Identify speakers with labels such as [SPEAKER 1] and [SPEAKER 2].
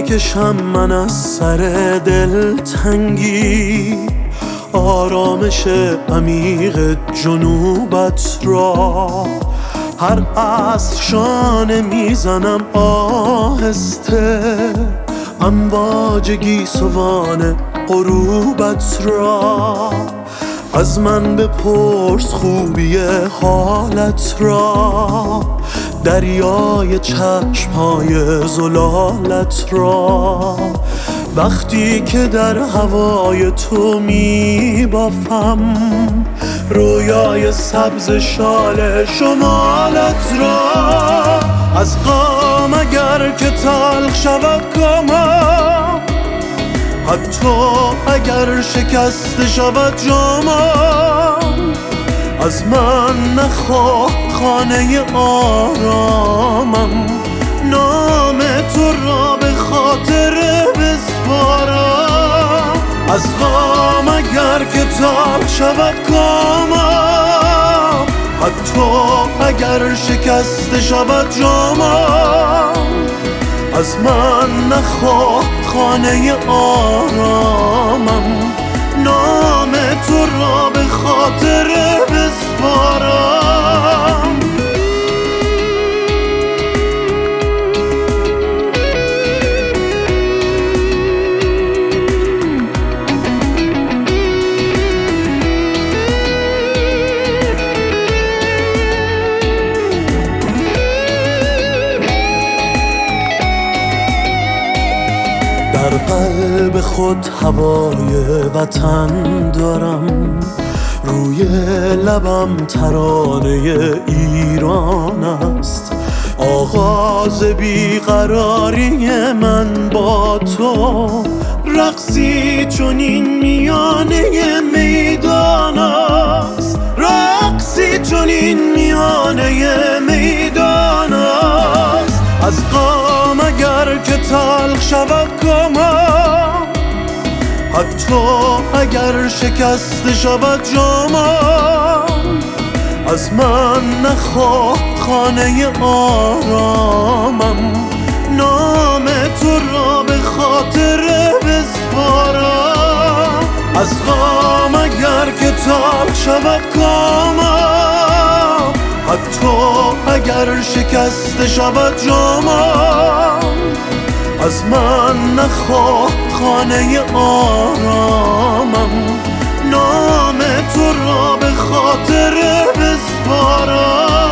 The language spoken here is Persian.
[SPEAKER 1] بکشم من از سر دلتنگی، آرامش عمیق جنوبت را. هر عصر شانه میزنم آهسته، امواج گیسوان غروبت را. از من بپرس خوبی حالت را، دریای چشمهای زلالت را. وقتی که در هوای تو میبافم رویای سبز شال شمالت را. از غم اگر که تلخ شود کامم، حتی اگر شکسته شود جامم، از من نخواه خانه آرامم، نام تو را به خاطر بسپارم. از غم اگر که تلخ شود کامم، حتی اگر شکسته شود جامم، از من نخواه خانه آرامم، نام تو را به خاطر بسپارم. در قلب خود هوای وطن دارم، روی لبم ترانه ایران است. آغاز بیقراری من با تو، رقصی چنین میانه میدان است، رقصی چنین میانه میدان است. از غم اگر که تلخ شود کامم، حتی اگر شکسته شود جامم، از من نخواه خانه آرامم، نام تو را به خاطر بسپارم. از غم اگر که تلخ شود کامم، حتی اگر شکسته شود جامم، از من نخواه خانه آرامم، نام تو را به خاطر بسپارم.